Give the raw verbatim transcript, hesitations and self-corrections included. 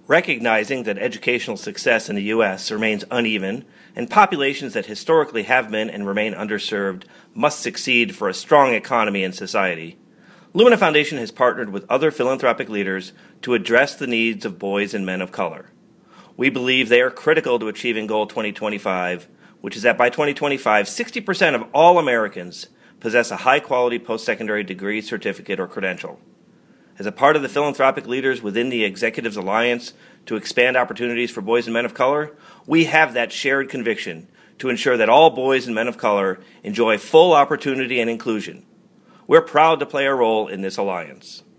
Recognizing that educational success in the U S remains uneven, and populations that historically have been and remain underserved must succeed for a strong economy and society, Lumina Foundation has partnered with other philanthropic leaders to address the needs of boys and men of color. We believe they are critical to achieving Goal twenty twenty-five, which is that by twenty twenty-five, sixty percent of all Americans possess a high-quality post-secondary degree, certificate, or credential. As a part of the philanthropic leaders within the Executives Alliance to expand opportunities for boys and men of color, we have that shared conviction to ensure that all boys and men of color enjoy full opportunity and inclusion. We're proud to play a role in this alliance.